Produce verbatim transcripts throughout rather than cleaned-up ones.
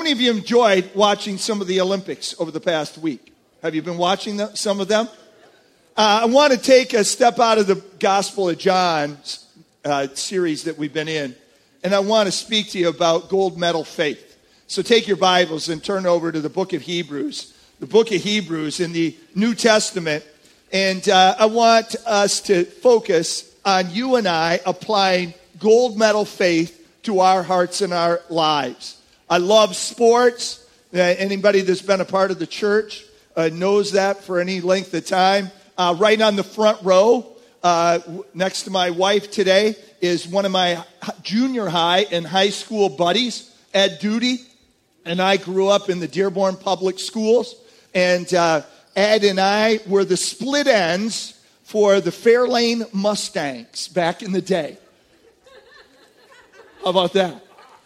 many of you enjoyed watching some of the Olympics over the past week? Have you been watching the, some of them? Uh, I want to take a step out of the Gospel of John uh, series that we've been in, and I want to speak to you about gold medal faith. So take your Bibles and turn over to the book of Hebrews, the book of Hebrews in the New Testament, and uh, I want us to focus on you and I applying gold medal faith to our hearts and our lives. I love sports. Uh, anybody that's been a part of the church uh, knows that for any length of time. Uh, right on the front row, uh, next to my wife today, is one of my junior high and high school buddies, Ed Duty. And I grew up in the Dearborn Public Schools. And uh, Ed and I were the split ends for the Fairlane Mustangs back in the day. How about that?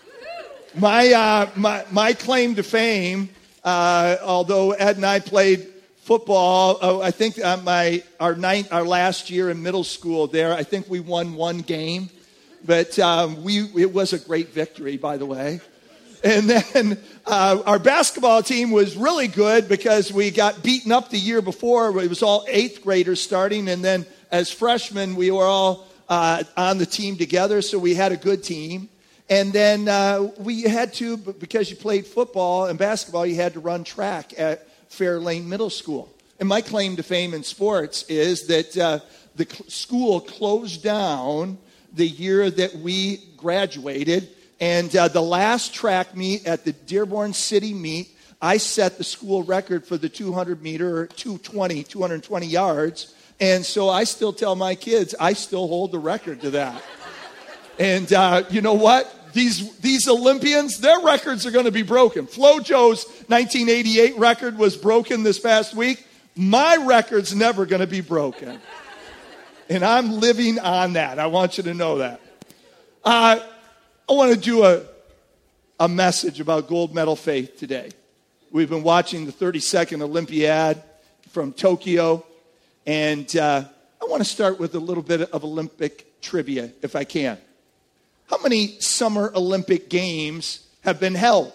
My uh, my my claim to fame, uh, although Ed and I played football, oh, I think uh, my our ninth, our last year in middle school there, I think we won one game, but um, we it was a great victory, by the way. And then uh, our basketball team was really good because we got beaten up the year before. It was all eighth graders starting, and then as freshmen, we were all uh, on the team together, so we had a good team. And then uh, we had to, because you played football and basketball, you had to run track at Fairlane Middle School. And my claim to fame in sports is that uh, the cl- school closed down the year that we graduated. And uh, the last track meet at the Dearborn City meet, I set the school record for the two hundred meter, or two twenty, two hundred twenty yards. And so I still tell my kids, I still hold the record to that. And uh, you know what? These these Olympians, their records are going to be broken. FloJo's nineteen eighty-eight record was broken this past week. My record's never going to be broken. And I'm living on that. I want you to know that. Uh, I want to do a, a message about gold medal faith today. We've been watching the thirty-second Olympiad from Tokyo. And uh, I want to start with a little bit of Olympic trivia, if I can. How many Summer Olympic Games have been held?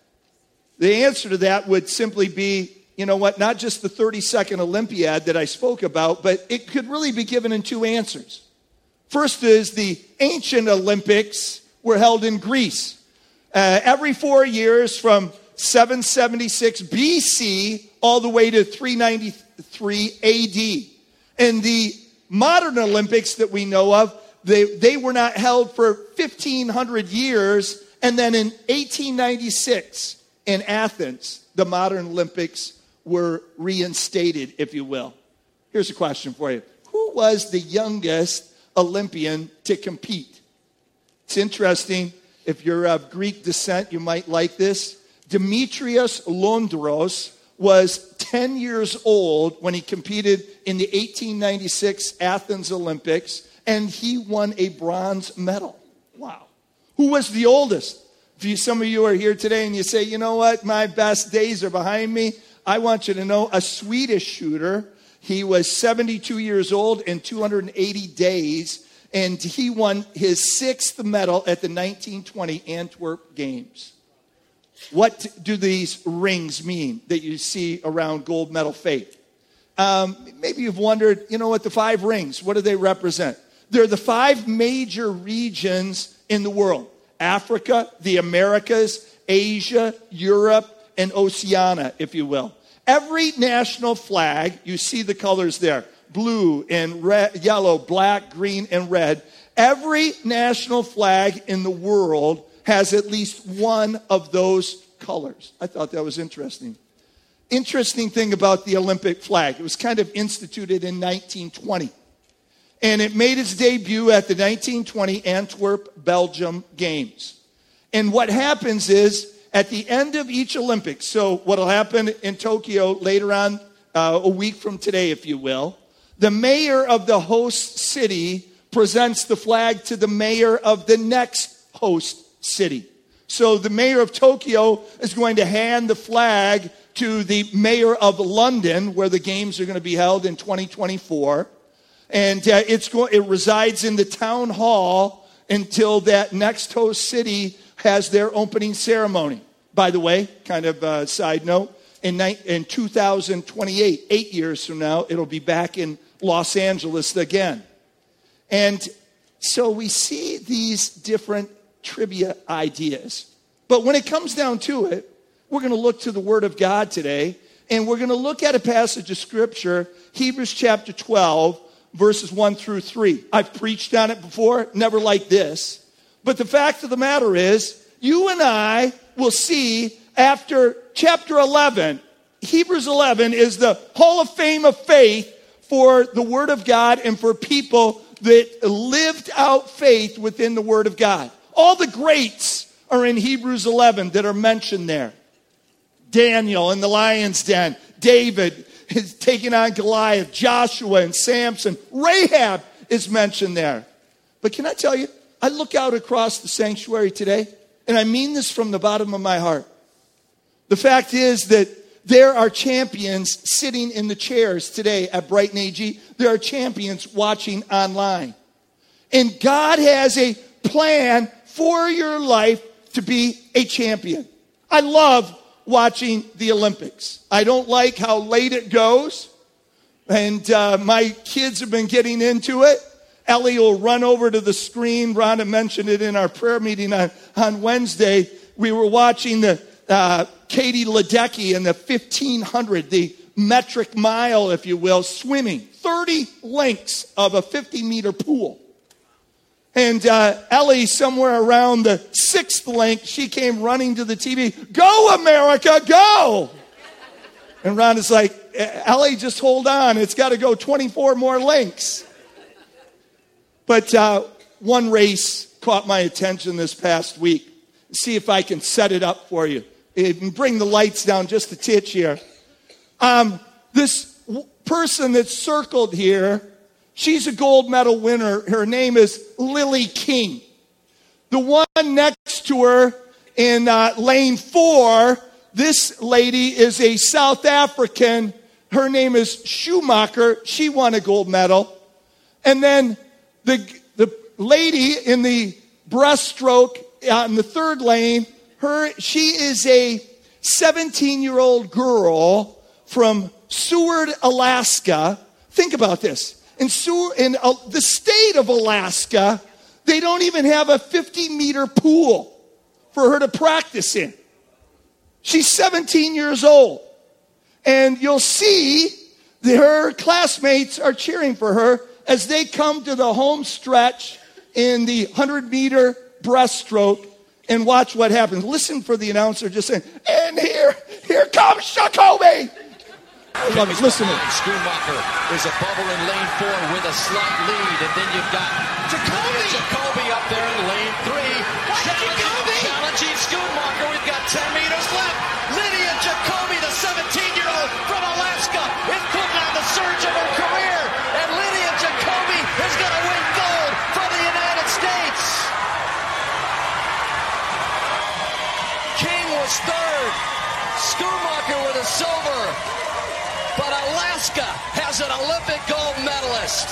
The answer to that would simply be, you know what, not just the thirty-second Olympiad that I spoke about, but it could really be given in two answers. First is the ancient Olympics were held in Greece. Uh, every four years from seven seventy-six B C all the way to three ninety-three A D. And the modern Olympics that we know of, They they were not held for fifteen hundred years, and then in eighteen ninety-six in Athens, the modern Olympics were reinstated, if you will. Here's a question for you. Who was the youngest Olympian to compete? It's interesting. If you're of Greek descent, you might like this. Demetrios Londros was ten years old when he competed in the eighteen ninety-six Athens Olympics, and he won a bronze medal. Wow. Who was the oldest? If you, some of you are here today and you say, you know what, my best days are behind me, I want you to know a Swedish shooter. He was seventy-two years old in two hundred eighty days, and he won his sixth medal at the nineteen twenty Antwerp Games. What do these rings mean that you see around gold medal faith? Um, maybe you've wondered, you know what, the five rings, what do they represent? They're the five major regions in the world. Africa, the Americas, Asia, Europe, and Oceania, if you will. Every national flag, you see the colors there, blue and red, yellow, black, green, and red. Every national flag in the world has at least one of those colors. I thought that was interesting. Interesting thing about the Olympic flag, it was kind of instituted in nineteen twenty. And it made its debut at the nineteen twenty Antwerp, Belgium Games. And what happens is, at the end of each Olympics, so what will happen in Tokyo later on, uh, a week from today, if you will, the mayor of the host city presents the flag to the mayor of the next host city. So the mayor of Tokyo is going to hand the flag to the mayor of London, where the games are going to be held in twenty twenty-four. And uh, it's go- it resides in the town hall until that next host city has their opening ceremony. by the way, kind of a side note, in, in two thousand twenty-eight, eight years from now, it'll be back in Los Angeles again. And so we see these different trivia ideas. But when it comes down to it, we're going to look to the Word of God today, and we're going to look at a passage of Scripture, Hebrews chapter twelve, verses one through three. I've preached on it before, never like this. But the fact of the matter is, you and I will see after chapter eleven, Hebrews eleven is the Hall of Fame of faith for the Word of God and for people that lived out faith within the Word of God. All the greats are in Hebrews eleven that are mentioned there. Daniel in the lion's den. David is taking on Goliath. Joshua and Samson. Rahab is mentioned there. But can I tell you, I look out across the sanctuary today, and I mean this from the bottom of my heart. The fact is that there are champions sitting in the chairs today at Brighton A G. There are champions watching online. And God has a plan for your life to be a champion. I love watching the Olympics. I don't like how late it goes. And uh, my kids have been getting into it. Ellie will run over to the screen. Rhonda mentioned it in our prayer meeting on, on Wednesday. We were watching the uh, Katie Ledecky in the fifteen hundred, the metric mile, if you will, swimming. thirty lengths of a fifty meter pool. And uh, Ellie, somewhere around the sixth length, she came running to the T V. Go, America, go! And Rhonda's like, Ellie, just hold on. It's got to go twenty-four more lengths. But uh, one race caught my attention this past week. See if I can set it up for you. And bring the lights down just a titch here. Um, this w- person that's circled here, she's a gold medal winner. Her name is Lily King. The one next to her in uh, lane four, this lady is a South African. Her name is Schumacher. She won a gold medal. And then the, the lady in the breaststroke uh, in the third lane, her she is a seventeen-year-old girl from Seward, Alaska. Think about this. In, Seward, in uh, the state of Alaska, they don't even have a fifty meter pool for her to practice in. She's seventeen years old. And you'll see that her classmates are cheering for her as they come to the home stretch in the one hundred meter breaststroke and watch what happens. Listen for the announcer just saying, and here, here comes Jacoby. I love it. Listen to it. Schumacher is a bubble in lane four with a slight lead. And then you've got Jacoby, Jacoby up there in lane three. Challenging, challenging Schumacher. We've got ten meters left. Lydia Jacoby, the seventeen-year-old from Alaska, is putting on the surge of her career. And Lydia Jacoby is going to win gold for the United States. King was third. Schumacher with a silver. But Alaska has an Olympic gold medalist.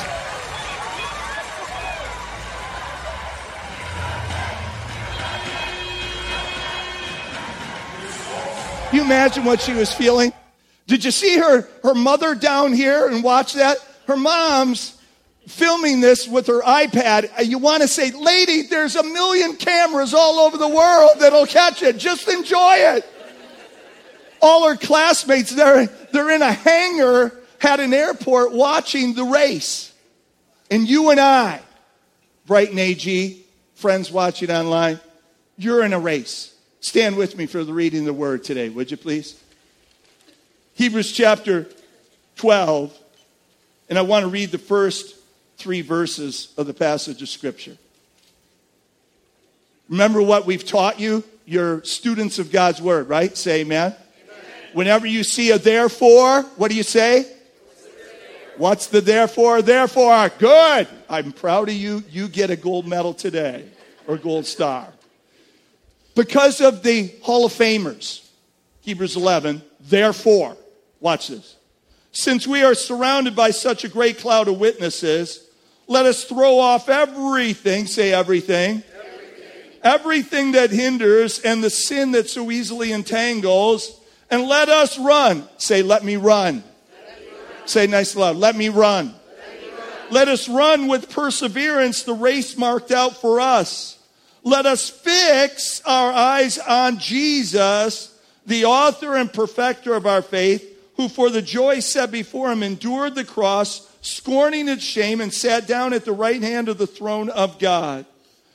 Can you imagine what she was feeling? Did you see her, her mother down here and watch that? Her mom's filming this with her iPad. You want to say, lady, there's a million cameras all over the world that'll catch it. Just enjoy it. All her classmates, they're, they're in a hangar at an airport watching the race. And you and I, Brighton A G, friends watching online, you're in a race. Stand with me for the reading of the word today, would you please? Hebrews chapter twelve. And I want to read the first three verses of the passage of Scripture. Remember what we've taught you? You're students of God's word, right? Say amen. Whenever you see a therefore, what do you say? What's the therefore? Therefore, good. I'm proud of you. You get a gold medal today, or gold star. Because of the Hall of Famers, Hebrews eleven, therefore, watch this. Since we are surrounded by such a great cloud of witnesses, let us throw off everything, say everything, everything. everything that hinders and the sin that so easily entangles, and let us run. Say, let me run. Let me run. Say nice loud, let me run. Let me run. Let us run with perseverance the race marked out for us. Let us fix our eyes on Jesus, the author and perfecter of our faith, who for the joy set before him endured the cross, scorning its shame, and sat down at the right hand of the throne of God.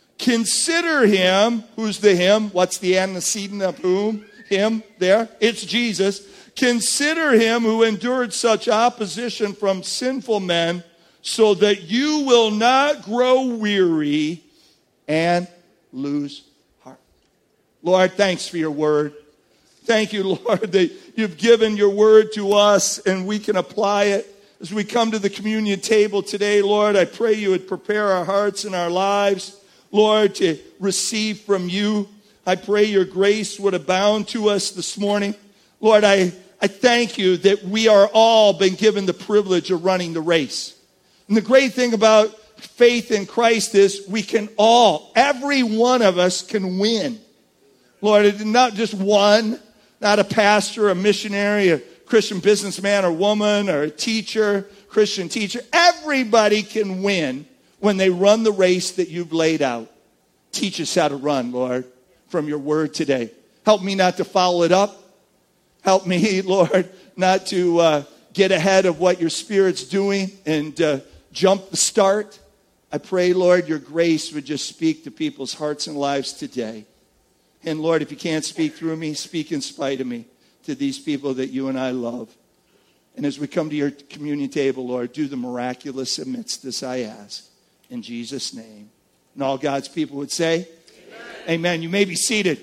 Consider him, who's the him? What's the antecedent of whom? Him, there. It's Jesus. Consider him who endured such opposition from sinful men, so that you will not grow weary and lose heart. Lord, thanks for your word. Thank you, Lord, that you've given your word to us and we can apply it. As we come to the communion table today, Lord, I pray you would prepare our hearts and our lives, Lord, to receive from you. I pray your grace would abound to us this morning. Lord, I, I thank you that we are all been given the privilege of running the race. And the great thing about faith in Christ is we can all, every one of us can win. Lord, it's not just one, not a pastor, a missionary, a Christian businessman or woman, or a teacher, Christian teacher. Everybody can win when they run the race that you've laid out. Teach us how to run, Lord, from your word today. Help me not to follow it up. Help me, Lord, not to uh, get ahead of what your Spirit's doing and uh, jump the start. I pray, Lord, your grace would just speak to people's hearts and lives today. And Lord, if you can't speak through me, speak in spite of me to these people that you and I love. And as we come to your communion table, Lord, do the miraculous amidst this, I ask. In Jesus' name. And all God's people would say, Amen. Amen. You may be seated.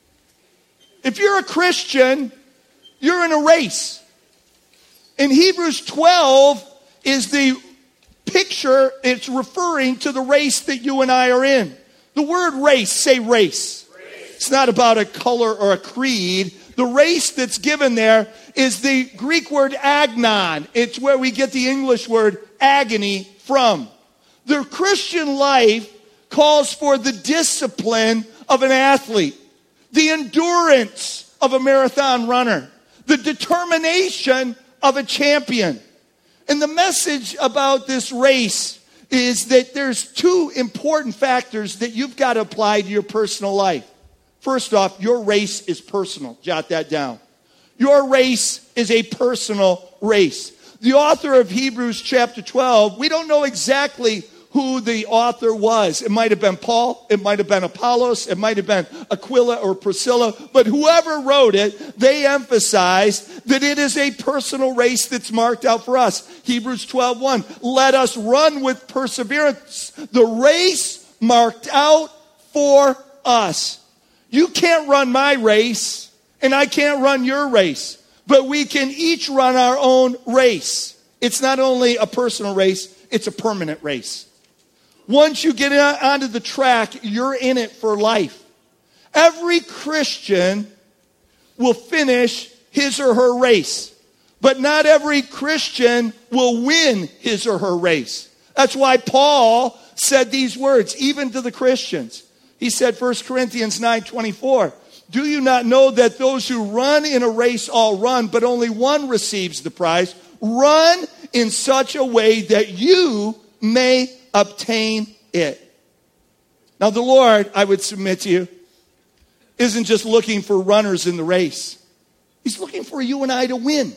If you're a Christian, you're in a race. In Hebrews twelve is the picture, it's referring to the race that you and I are in. The word race, say race. race. It's not about a color or a creed. The race that's given there is the Greek word agnon. It's where we get the English word agony from. The Christian life calls for the discipline of an athlete, the endurance of a marathon runner, the determination of a champion. And the message about this race is that there's two important factors that you've got to apply to your personal life. First off, your race is personal. Jot that down. Your race is a personal race. The author of Hebrews chapter twelve, we don't know exactly who the author was. It might have been Paul. It might have been Apollos. It might have been Aquila or Priscilla. But whoever wrote it, they emphasized that it is a personal race that's marked out for us. Hebrews twelve one, let us run with perseverance the race marked out for us. You can't run my race, and I can't run your race. But we can each run our own race. It's not only a personal race, it's a permanent race. Once you get onto the track, you're in it for life. Every Christian will finish his or her race. But not every Christian will win his or her race. That's why Paul said these words, even to the Christians. He said, First Corinthians nine twenty-four, do you not know that those who run in a race all run, but only one receives the prize? Run in such a way that you may obtain it. Now the Lord, I would submit to you, isn't just looking for runners in the race. He's looking for you and I to win.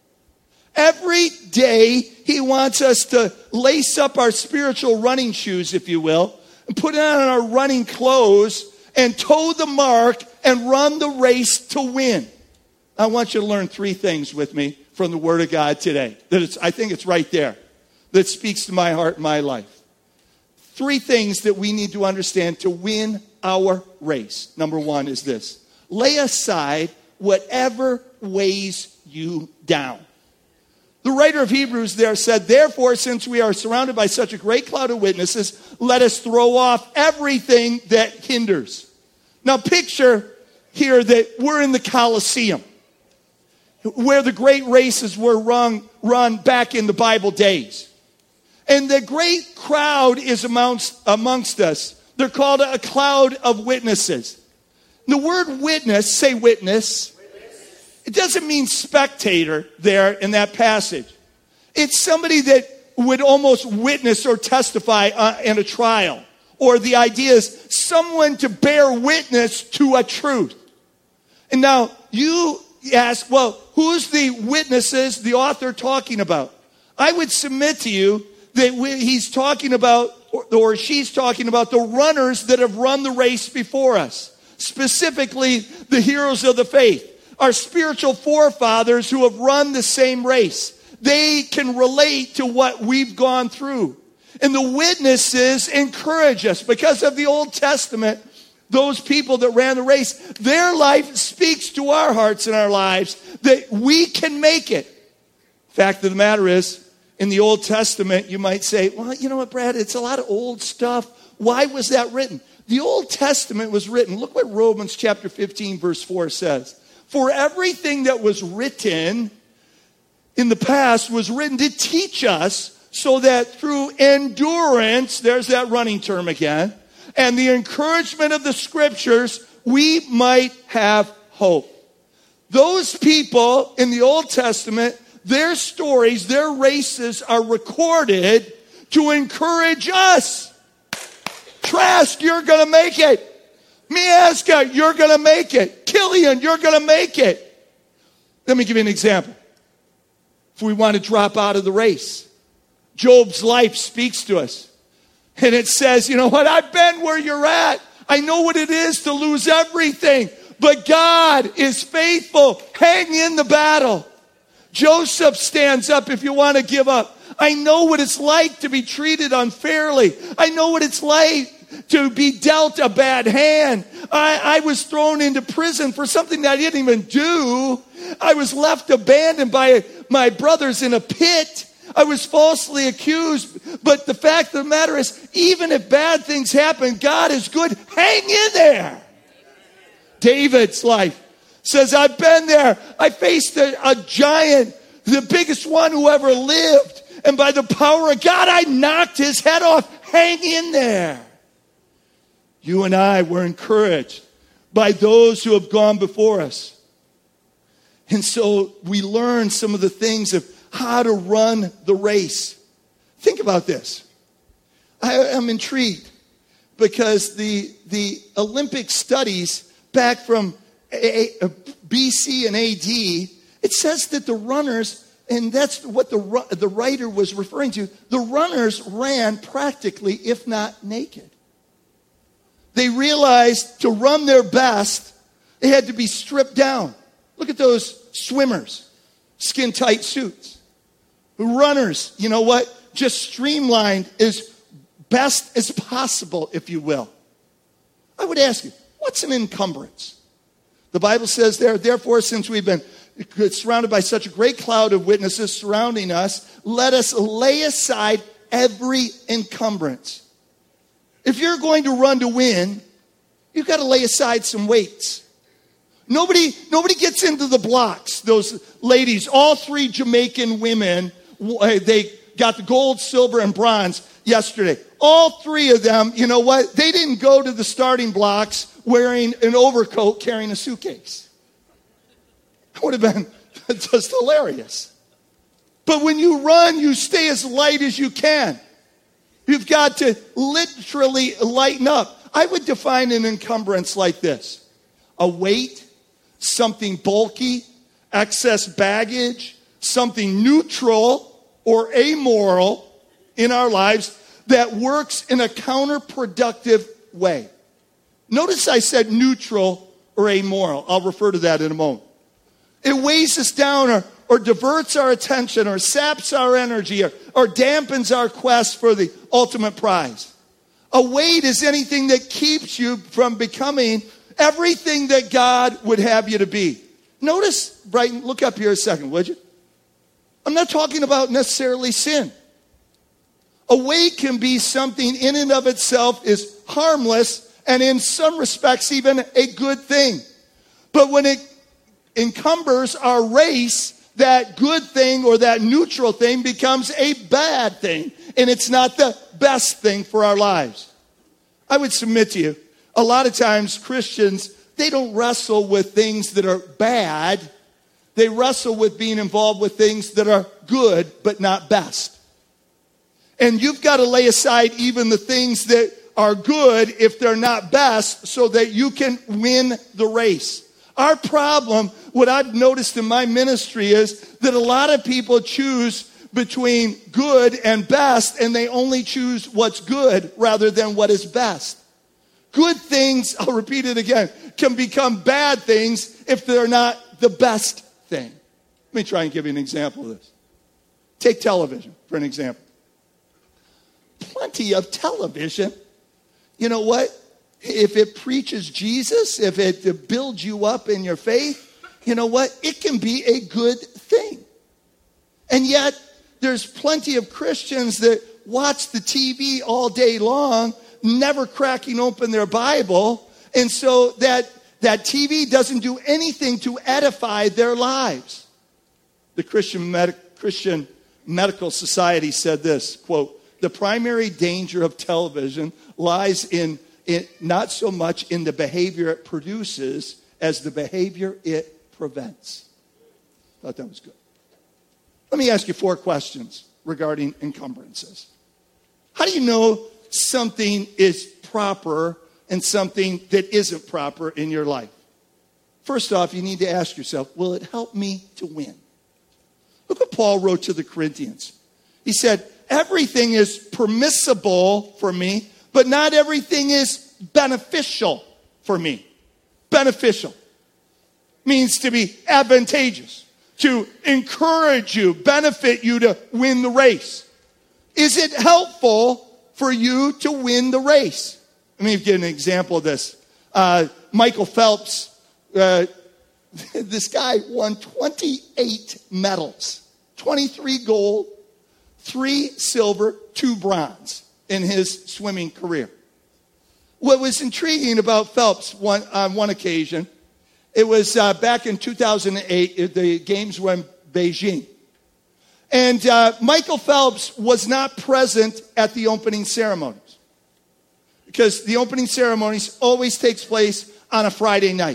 Every day he wants us to lace up our spiritual running shoes, if you will, and put on our running clothes and toe the mark and run the race to win. I want you to learn three things with me from the Word of God today. That it's, I think it's right there. That speaks to my heart and my life. Three things that we need to understand to win our race. Number one is this. Lay aside whatever weighs you down. The writer of Hebrews there said, therefore, since we are surrounded by such a great cloud of witnesses, let us throw off everything that hinders. Now picture here that we're in the Colosseum, where the great races were run, run back in the Bible days. And the great crowd is amongst, amongst us. They're called a cloud of witnesses. The word witness, say witness. It doesn't mean spectator there in that passage. It's somebody that would almost witness or testify uh, in a trial. Or the idea is someone to bear witness to a truth. And now you ask, well, who's the witnesses the author talking about? I would submit to you that we, he's talking about, or, or she's talking about the runners that have run the race before us. Specifically, the heroes of the faith. Our spiritual forefathers who have run the same race. They can relate to what we've gone through. And the witnesses encourage us. Because of the Old Testament, those people that ran the race, their life speaks to our hearts and our lives that we can make it. Fact of the matter is, in the Old Testament, you might say, well, you know what, Brad, it's a lot of old stuff. Why was that written? The Old Testament was written. Look what Romans chapter fifteen, verse four says. For everything that was written in the past was written to teach us, so that through endurance, there's that running term again, and the encouragement of the scriptures, we might have hope. Those people in the Old Testament, their stories, their races are recorded to encourage us. Trask, you're going to make it. Miaska, you're going to make it. Killian, you're going to make it. Let me give you an example. If we want to drop out of the race, Job's life speaks to us. And it says, you know what, I've been where you're at. I know what it is to lose everything. But God is faithful. Hang in the battle. Joseph stands up if you want to give up. I know what it's like to be treated unfairly. I know what it's like to be dealt a bad hand. I, I was thrown into prison for something that I didn't even do. I was left abandoned by my brothers in a pit. I was falsely accused. But the fact of the matter is, even if bad things happen, God is good. Hang in there. David's life says, I've been there. I faced a, a giant, the biggest one who ever lived. And by the power of God, I knocked his head off. Hang in there. You and I were encouraged by those who have gone before us. And so we learn some of the things of how to run the race. Think about this. I am intrigued because the, the Olympic studies back from a, a, B C and A D, it says that the runners, and that's what the, the writer was referring to, the runners ran practically, if not naked. They realized to run their best, they had to be stripped down. Look at those swimmers, skin-tight suits. The runners, you know what? Just streamlined as best as possible, if you will. I would ask you, what's an encumbrance? The Bible says there, therefore, since we've been surrounded by such a great cloud of witnesses surrounding us, let us lay aside every encumbrance. If you're going to run to win, you've got to lay aside some weights. Nobody, nobody gets into the blocks. Those ladies, all three Jamaican women, they got the gold, silver, and bronze yesterday. All three of them, you know what? They didn't go to the starting blocks wearing an overcoat, carrying a suitcase. That would have been just hilarious. But when you run, you stay as light as you can. You've got to literally lighten up. I would define an encumbrance like this. A weight, something bulky, excess baggage, something neutral or amoral in our lives that works in a counterproductive way. Notice I said neutral or amoral. I'll refer to that in a moment. It weighs us down or, or diverts our attention or saps our energy or, or dampens our quest for the ultimate prize. A weight is anything that keeps you from becoming everything that God would have you to be. Notice, Brighton, look up here a second, would you? I'm not talking about necessarily sin. A weight can be something in and of itself is harmless and in some respects even a good thing. But when it encumbers our race, that good thing or that neutral thing becomes a bad thing. And it's not the best thing for our lives. I would submit to you, a lot of times Christians, they don't wrestle with things that are bad. They wrestle with being involved with things that are good, but not best. And you've got to lay aside even the things that are good if they're not best so that you can win the race. Our problem, what I've noticed in my ministry, is that a lot of people choose between good and best, and they only choose what's good rather than what is best. Good things, I'll repeat it again, can become bad things if they're not the best thing. Let me try and give you an example of this. Take television for an example. Plenty of television. You know what? If it preaches Jesus, if it builds you up in your faith, you know what? It can be a good thing. And yet, there's plenty of Christians that watch the T V all day long, never cracking open their Bible. And so that, that T V doesn't do anything to edify their lives. The Christian, Med- Christian Medical Society said this, quote, "The primary danger of television lies in, in not so much in the behavior it produces as the behavior it prevents." Thought that was good. Let me ask you four questions regarding encumbrances. How do you know something is proper and something that isn't proper in your life? First off, you need to ask yourself, will it help me to win? Look what Paul wrote to the Corinthians. He said, everything is permissible for me, but not everything is beneficial for me. Beneficial means to be advantageous, to encourage you, benefit you to win the race. Is it helpful for you to win the race? Let me give an example of this. Uh, Michael Phelps, uh, this guy won twenty-eight medals, twenty-three gold, three silver, two bronze in his swimming career. What was intriguing about Phelps one, on one occasion, it was uh, back in two thousand eight, the games were in Beijing. And uh, Michael Phelps was not present at the opening ceremonies, because the opening ceremonies always takes place on a Friday night.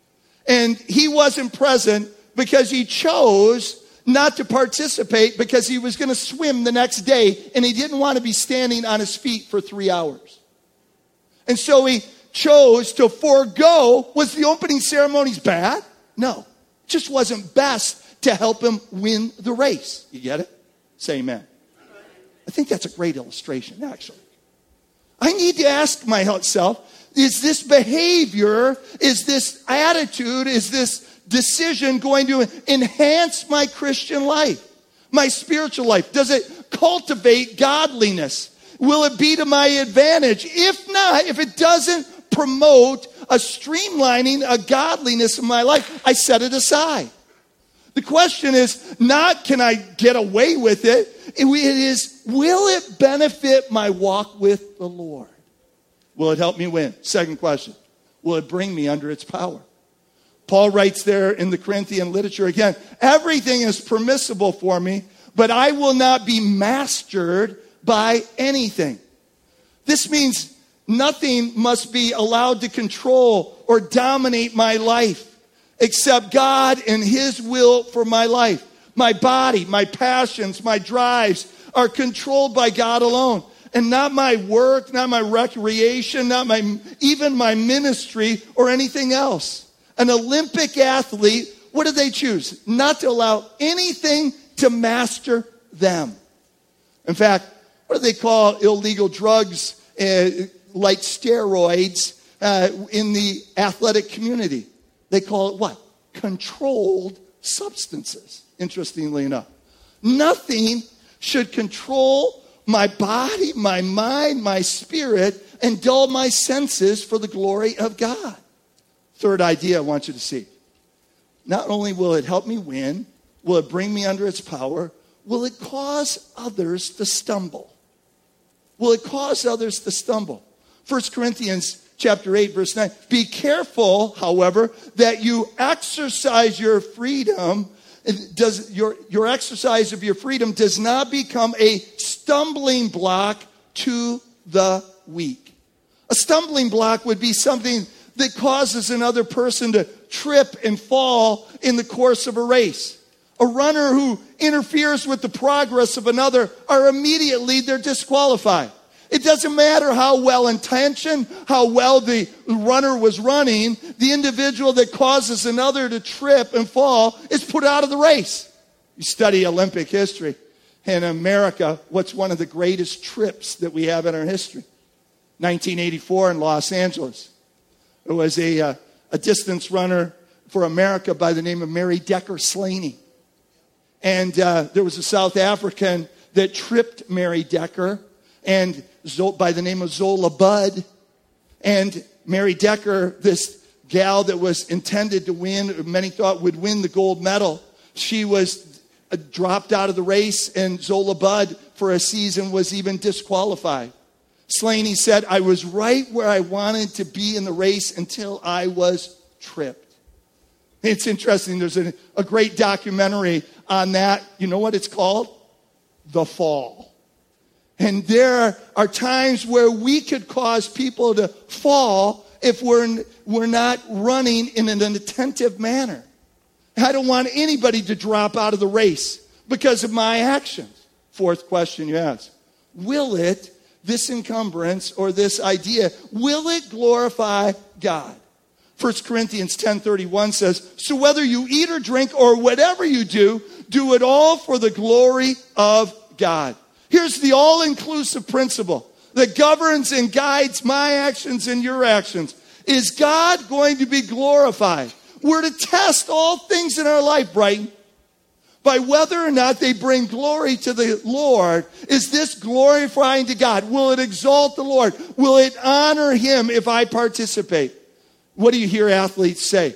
And he wasn't present because he chose not to participate because he was going to swim the next day, and he didn't want to be standing on his feet for three hours. And so he chose to forego. Was the opening ceremonies bad? No. It just wasn't best to help him win the race. You get it? Say amen. I think that's a great illustration, actually. I need to ask myself, is this behavior, is this attitude, is this decision going to enhance my Christian life, my spiritual life? Does it cultivate godliness? Will it be to my advantage? If not, if it doesn't promote a streamlining, a godliness in my life, I set it aside. The question is not, can I get away with it? It is, will it benefit my walk with the Lord? Will it help me win? Second question, will it bring me under its power? Paul writes there in the Corinthian literature again, everything is permissible for me, but I will not be mastered by anything. This means nothing must be allowed to control or dominate my life except God and His will for my life. My body, my passions, my drives are controlled by God alone. And not my work, not my recreation, not my even my ministry or anything else. An Olympic athlete, what do they choose? Not to allow anything to master them. In fact, what do they call illegal drugs uh, like steroids uh, in the athletic community? They call it what? Controlled substances, interestingly enough. Nothing should control my body, my mind, my spirit, and dull my senses for the glory of God. Third idea I want you to see. Not only will it help me win, will it bring me under its power, will it cause others to stumble? Will it cause others to stumble? First Corinthians chapter eight, verse nine. Be careful, however, that you exercise your freedom. Does your, your exercise of your freedom does not become a stumbling block to the weak. A stumbling block would be something that causes another person to trip and fall in the course of a race. A runner who interferes with the progress of another are immediately, they're disqualified. It doesn't matter how well intentioned, how well the runner was running, the individual that causes another to trip and fall is put out of the race. You study Olympic history. In America, what's one of the greatest trips that we have in our history? nineteen eighty-four in Los Angeles. It was a, uh, a distance runner for America by the name of Mary Decker Slaney. And uh, there was a South African that tripped Mary Decker, and by the name of Zola Budd. And Mary Decker, this gal that was intended to win, many thought would win the gold medal, she was uh, dropped out of the race, and Zola Budd for a season was even disqualified. Slaney said, I was right where I wanted to be in the race until I was tripped. It's interesting. There's a, a great documentary on that. You know what it's called? The Fall. And there are times where we could cause people to fall if we're, we're not running in an attentive manner. I don't want anybody to drop out of the race because of my actions. Fourth question you ask. Will it, this encumbrance or this idea, will it glorify God? First Corinthians ten thirty-one says, so whether you eat or drink or whatever you do, do it all for the glory of God. Here's the all-inclusive principle that governs and guides my actions and your actions. Is God going to be glorified? We're to test all things in our life, Brighton, by whether or not they bring glory to the Lord. Is this glorifying to God? Will it exalt the Lord? Will it honor him if I participate? What do you hear athletes say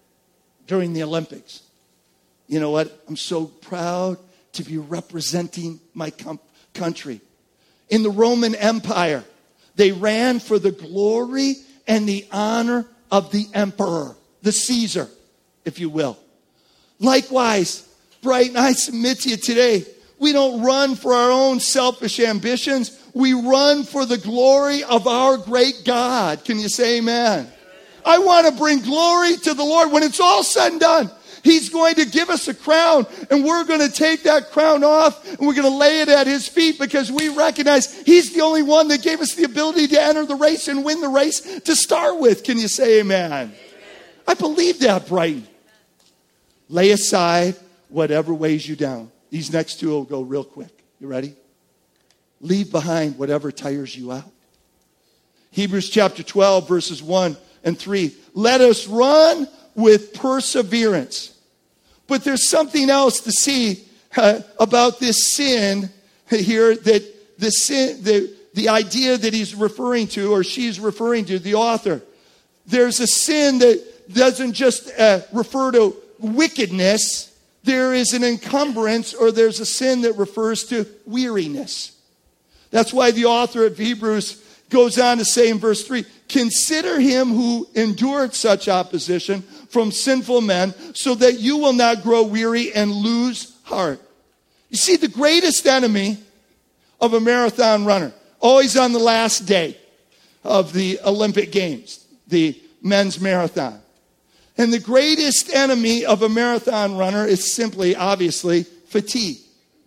during the Olympics? You know what? I'm so proud to be representing my com- country. In the Roman Empire, they ran for the glory and the honor of the emperor, the Caesar, if you will. Likewise, Brighton, I submit to you today, we don't run for our own selfish ambitions. We run for the glory of our great God. Can you say amen? I want to bring glory to the Lord. When it's all said and done, he's going to give us a crown, and we're going to take that crown off, and we're going to lay it at his feet because we recognize he's the only one that gave us the ability to enter the race and win the race to start with. Can you say amen? Amen. I believe that, Brighton. Lay aside whatever weighs you down. These next two will go real quick. You ready? Leave behind whatever tires you out. Hebrews chapter twelve, verses one and three. Let us run with perseverance. But there's something else to see uh, about this sin here, that the sin, the, the idea that he's referring to, or she's referring to, the author. There's a sin that doesn't just uh, refer to wickedness. There is an encumbrance, or there's a sin that refers to weariness. That's why the author of Hebrews goes on to say in verse three, consider him who endured such opposition from sinful men, so that you will not grow weary and lose heart. You see, the greatest enemy of a marathon runner, always on the last day of the Olympic Games, the men's marathon. And the greatest enemy of a marathon runner is simply, obviously, fatigue.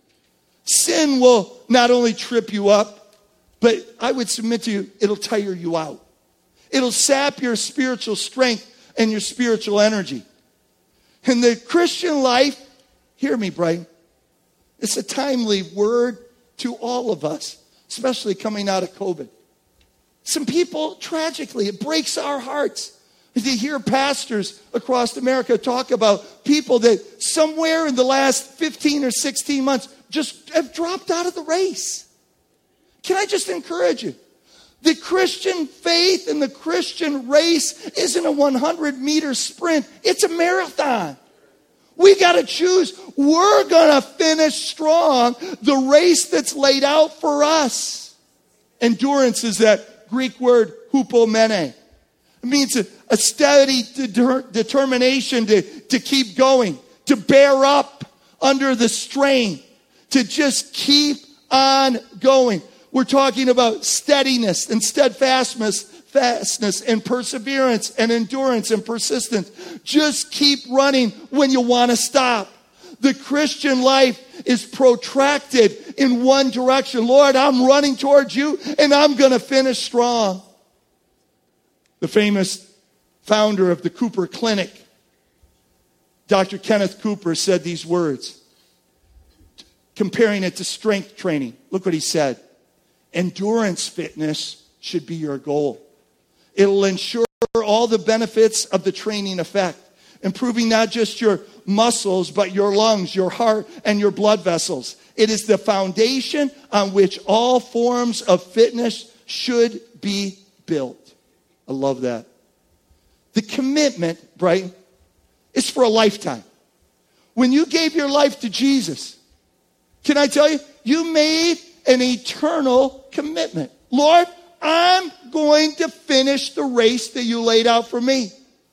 Sin will not only trip you up, but I would submit to you, it'll tire you out. It'll sap your spiritual strength and your spiritual energy. And the Christian life, hear me, Brian, it's a timely word to all of us, especially coming out of COVID. Some people, tragically, it breaks our hearts. You hear pastors across America talk about people that somewhere in the last fifteen or sixteen months just have dropped out of the race. Can I just encourage you? The Christian faith and the Christian race isn't a one hundred meter sprint. It's a marathon. We got to choose. We're going to finish strong the race that's laid out for us. Endurance is that Greek word hupomene. It means a, a steady de- determination to, to keep going, to bear up under the strain, to just keep on going. We're talking about steadiness and steadfastness, steadfastness and perseverance and endurance and persistence. Just keep running when you want to stop. The Christian life is protracted in one direction. Lord, I'm running towards you and I'm going to finish strong. The famous founder of the Cooper Clinic, Doctor Kenneth Cooper, said these words, comparing it to strength training. Look what he said. Endurance fitness should be your goal. It'll ensure all the benefits of the training effect, improving not just your muscles, but your lungs, your heart, and your blood vessels. It is the foundation on which all forms of fitness should be built. I love that. The commitment, right, is for a lifetime. When you gave your life to Jesus, can I tell you, you made an eternal commitment. Lord, I'm going to finish the race that you laid out for me.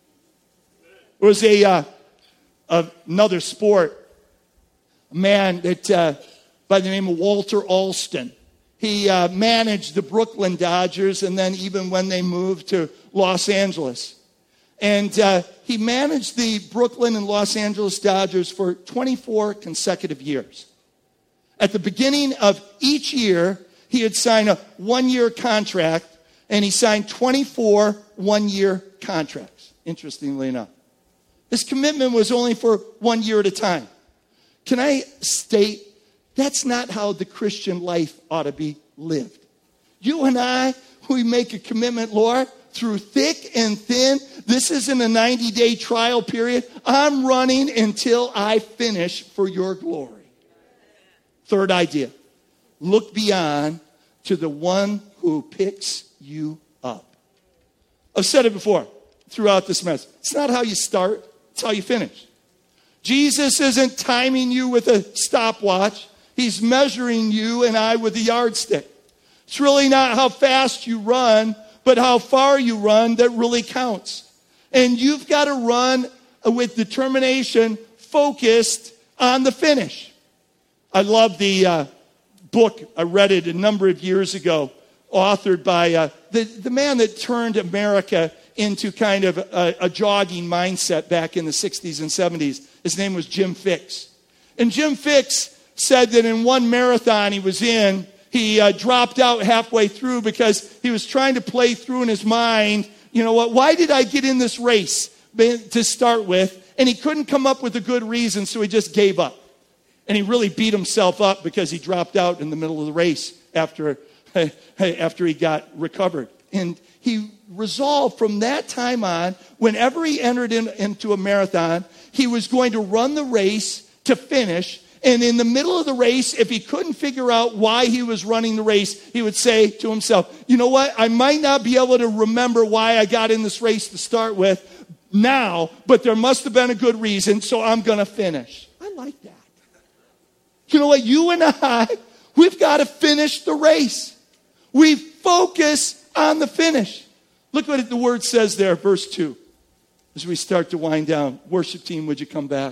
There was a uh, another sport, a man that uh, by the name of Walter Alston. He uh, managed the Brooklyn Dodgers, and then even when they moved to Los Angeles. And uh, he managed the Brooklyn and Los Angeles Dodgers for twenty-four consecutive years. At the beginning of each year, he had signed a one-year contract, and he signed twenty-four one-year contracts, interestingly enough. His commitment was only for one year at a time. Can I state, that's not how the Christian life ought to be lived. You and I, we make a commitment, Lord, through thick and thin. This isn't a ninety-day trial period. I'm running until I finish for your glory. Third idea, look beyond to the one who picks you up. I've said it before throughout this message. It's not how you start, it's how you finish. Jesus isn't timing you with a stopwatch. He's measuring you and I with a yardstick. It's really not how fast you run, but how far you run that really counts. And you've got to run with determination, focused on the finish. I love the uh, book, I read it a number of years ago, authored by uh, the, the man that turned America into kind of a, a jogging mindset back in the sixties and seventies. His name was Jim Fixx. And Jim Fixx said that in one marathon he was in, he uh, dropped out halfway through because he was trying to play through in his mind, you know what, why did I get in this race to start with? And he couldn't come up with a good reason, so he just gave up. And he really beat himself up because he dropped out in the middle of the race after, after he got recovered. And he resolved from that time on, whenever he entered in, into a marathon, he was going to run the race to finish. And in the middle of the race, if he couldn't figure out why he was running the race, he would say to himself, you know what, I might not be able to remember why I got in this race to start with now, but there must have been a good reason, so I'm going to finish. I like that. You know what? You and I, we've got to finish the race. We focus on the finish. Look what the word says there, verse two. As we start to wind down. Worship team, would you come back?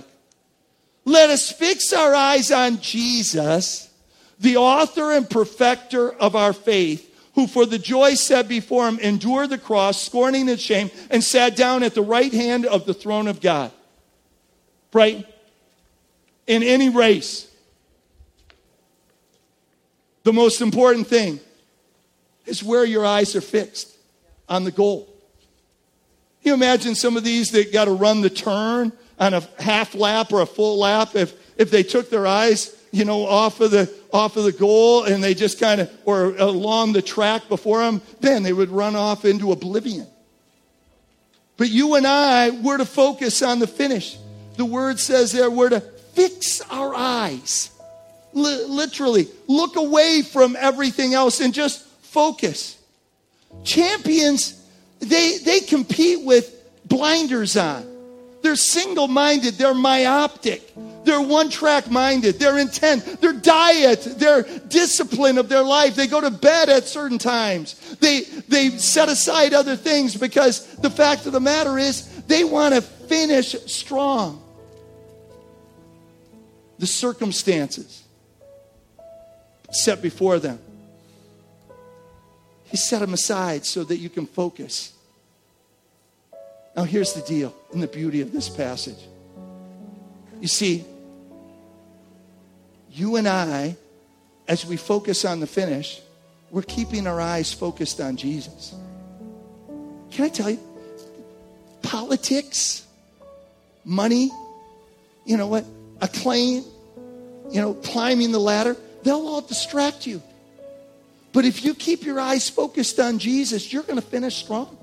Let us fix our eyes on Jesus, the author and perfecter of our faith, who for the joy set before him endured the cross, scorning its shame, and sat down at the right hand of the throne of God. Right? In any race, the most important thing is where your eyes are fixed on the goal. Can you imagine some of these that got to run the turn on a half lap or a full lap? If if they took their eyes, you know, off of the off of the goal and they just kind of, or along the track before them, then they would run off into oblivion. But you and I, we're to focus on the finish. The word says there, we're to fix our eyes. Literally, look away from everything else and just focus. Champions, they, they compete with blinders on. They're single-minded. They're myopic. They're one-track minded. They're intent. Their diet, their discipline of their life. They go to bed at certain times. They, they set aside other things because the fact of the matter is they want to finish strong. The circumstances set before them. You set them aside so that you can focus. Now here's the deal and the beauty of this passage. You see, you and I, as we focus on the finish, we're keeping our eyes focused on Jesus. Can I tell you? Politics, money, you know what, acclaim, you know, climbing the ladder, they'll all distract you. But if you keep your eyes focused on Jesus, you're going to finish strong.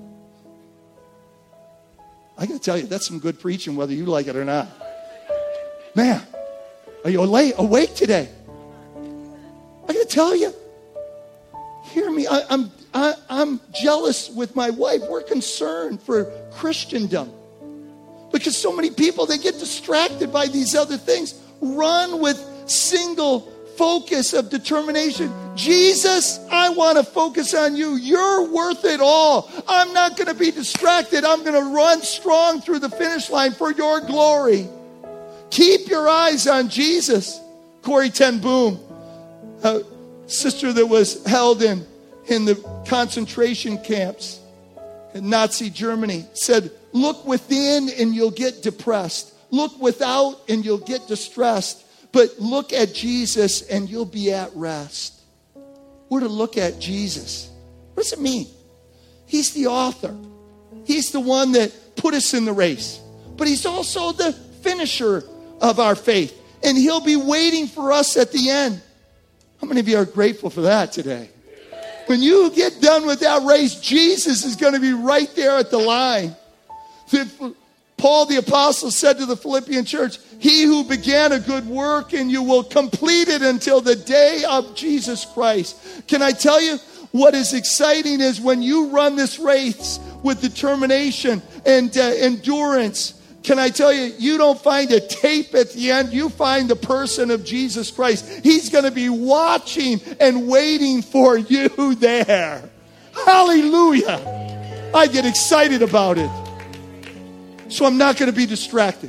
I got to tell you, that's some good preaching, whether you like it or not. Man, are you awake today? I got to tell you, hear me. I, I'm I, I'm jealous with my wife. We're concerned for Christendom because so many people, they get distracted by these other things. Run with single focus of determination. Jesus, I want to focus on you. You're worth it all. I'm not going to be distracted. I'm going to run strong through the finish line for your glory. Keep your eyes on Jesus. Corrie ten Boom, a sister that was held in, in the concentration camps in Nazi Germany, said, look within and you'll get depressed. Look without and you'll get distressed. But look at Jesus and you'll be at rest. We're to look at Jesus. What does it mean? He's the author. He's the one that put us in the race. But he's also the finisher of our faith. And he'll be waiting for us at the end. How many of you are grateful for that today? When you get done with that race, Jesus is going to be right there at the line. Paul the apostle said to the Philippian church, he who began a good work in you will complete it until the day of Jesus Christ. Can I tell you what is exciting is when you run this race with determination and uh, endurance. Can I tell you, you don't find a tape at the end. You find the person of Jesus Christ. He's going to be watching and waiting for you there. Hallelujah. I get excited about it. So I'm not going to be distracted.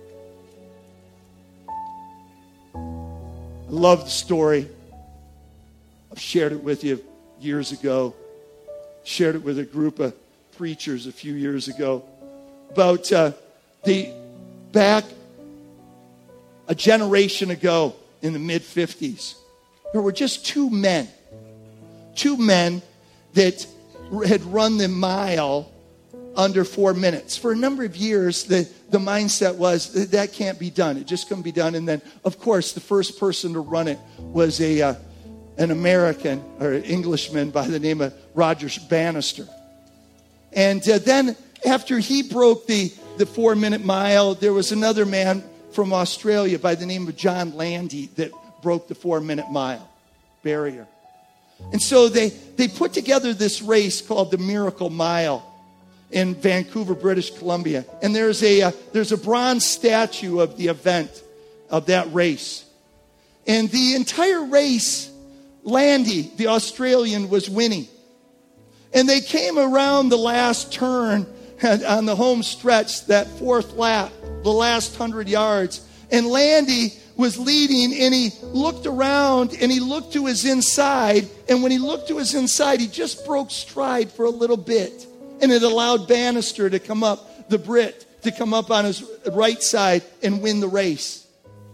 I love the story. I've shared it with you years ago. Shared it with a group of preachers a few years ago. About uh, the back a generation ago in the mid fifties. There were just two men. Two men that had run the mile under four minutes. For a number of years, the, the mindset was that, that can't be done. It just couldn't be done. And then, of course, the first person to run it was a uh, an American or an Englishman by the name of Roger Bannister. And uh, then after he broke the, the four-minute mile, there was another man from Australia by the name of John Landy that broke the four-minute mile barrier. And so they, they put together this race called the Miracle Mile in Vancouver, British Columbia. And there's a uh, there's a bronze statue of the event of that race. And the entire race, Landy, the Australian, was winning. And they came around the last turn on the home stretch, that fourth lap, the last hundred yards. And Landy was leading, and he looked around, and he looked to his inside. And when he looked to his inside, he just broke stride for a little bit. And it allowed Bannister to come up, the Brit, to come up on his right side and win the race.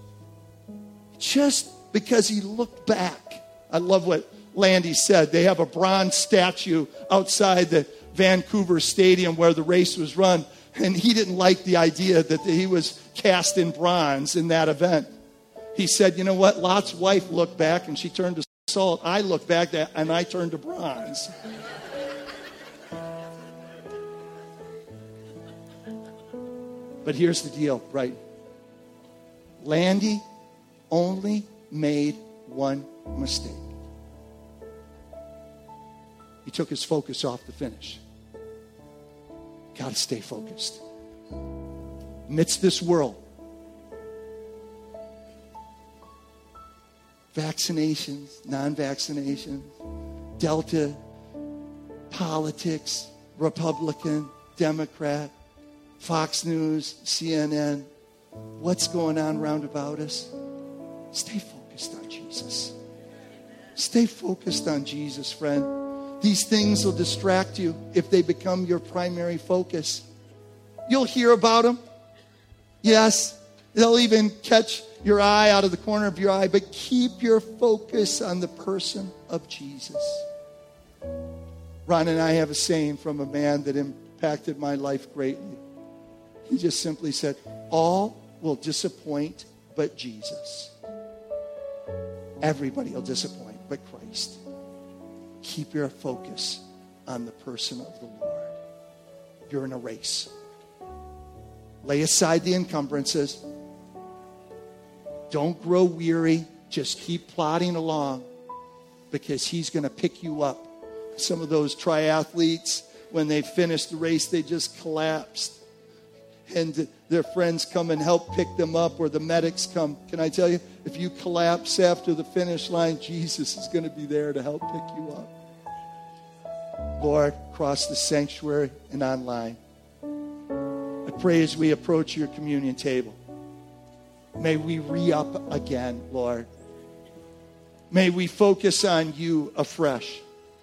Just because he looked back. I love what Landy said. They have a bronze statue outside the Vancouver Stadium where the race was run. And he didn't like the idea that he was cast in bronze in that event. He said, you know what? Lot's wife looked back and she turned to salt. I looked back and I turned to bronze. But here's the deal, right? Landy only made one mistake. He took his focus off the finish. Got to stay focused. Amidst this world, vaccinations, non-vaccinations, Delta, politics, Republican, Democrat, Fox News, C N N, what's going on round about us? Stay focused on Jesus. Stay focused on Jesus, friend. These things will distract you if they become your primary focus. You'll hear about them. Yes, they'll even catch your eye out of the corner of your eye, but keep your focus on the person of Jesus. Ron and I have a saying from a man that impacted my life greatly. He just simply said, all will disappoint but Jesus. Everybody will disappoint but Christ. Keep your focus on the person of the Lord. You're in a race. Lay aside the encumbrances. Don't grow weary. Just keep plodding along because he's going to pick you up. Some of those triathletes, when they finished the race, they just collapsed. And their friends come and help pick them up, or the medics come. Can I tell you, if you collapse after the finish line, Jesus is going to be there to help pick you up. Lord, across the sanctuary and online, I pray as we approach your communion table, may we re-up again, Lord. May we focus on you afresh.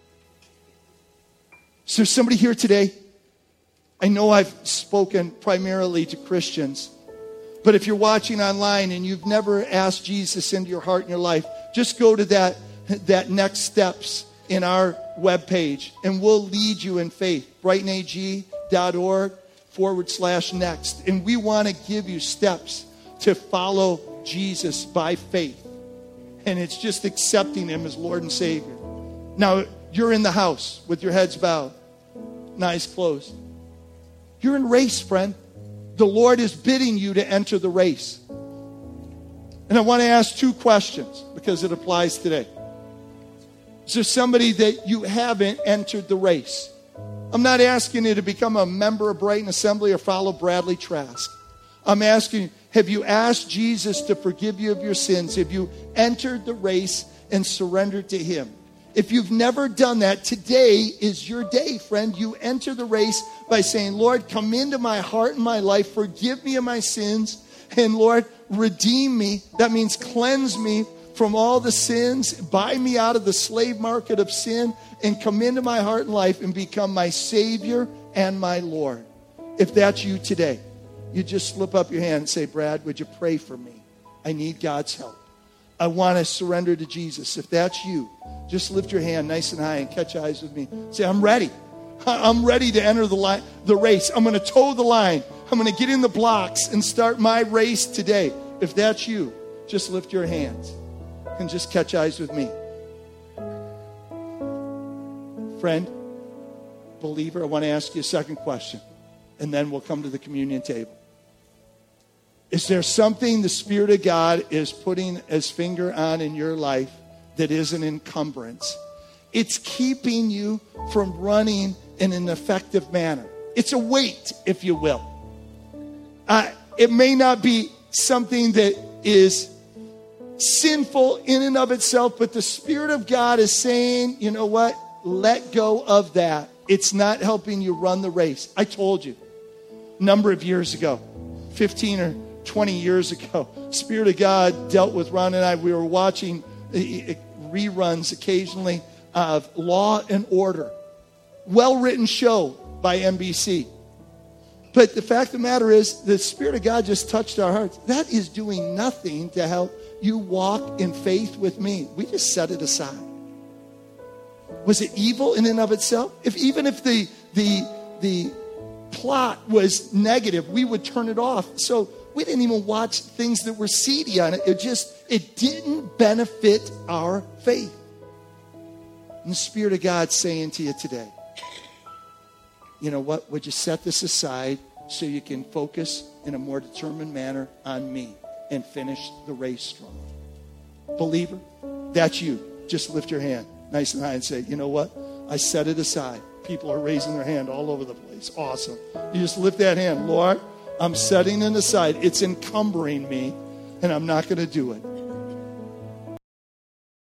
Is there somebody here today? I know I've spoken primarily to Christians, but if you're watching online and you've never asked Jesus into your heart and your life, just go to that, that next steps in our webpage, and we'll lead you in faith. brightonag.org forward slash next. And we want to give you steps to follow Jesus by faith. And it's just accepting him as Lord and Savior. Now, you're in the house with your heads bowed, eyes closed. You're in race, friend. The Lord is bidding you to enter the race. And I want to ask two questions because it applies today. Is there somebody that you haven't entered the race? I'm not asking you to become a member of Brighton Assembly or follow Bradley Trask. I'm asking you, have you asked Jesus to forgive you of your sins? Have you entered the race and surrendered to him? If you've never done that, today is your day, friend. You enter the race by saying, Lord, come into my heart and my life. Forgive me of my sins. And Lord, redeem me. That means cleanse me from all the sins. Buy me out of the slave market of sin and come into my heart and life and become my Savior and my Lord. If that's you today, you just slip up your hand and say, Brad, would you pray for me? I need God's help. I want to surrender to Jesus. If that's you, just lift your hand nice and high and catch eyes with me. Say, I'm ready. I'm ready to enter the line, the race. I'm going to toe the line. I'm going to get in the blocks and start my race today. If that's you, just lift your hands and just catch eyes with me. Friend, believer, I want to ask you a second question, and then we'll come to the communion table. Is there something the Spirit of God is putting his finger on in your life that is an encumbrance? It's keeping you from running in an effective manner. It's a weight, if you will. Uh, it may not be something that is sinful in and of itself, but the Spirit of God is saying, you know what? Let go of that. It's not helping you run the race. I told you a number of years ago, fifteen or twenty years ago, Spirit of God dealt with Ron and I. We were watching reruns occasionally of Law and Order. Well-written show by N B C. But the fact of the matter is, the Spirit of God just touched our hearts. That is doing nothing to help you walk in faith with me. We just set it aside. Was it evil in and of itself? If even if the the the plot was negative, we would turn it off. So we didn't even watch things that were seedy on it. It just, it didn't benefit our faith. And the Spirit of God saying to you today, you know what? Would you set this aside so you can focus in a more determined manner on me and finish the race strong? Believer, that's you. Just lift your hand nice and high and say, you know what? I set it aside. People are raising their hand all over the place. Awesome. You just lift that hand. Lord, I'm setting it aside. It's encumbering me, and I'm not going to do it.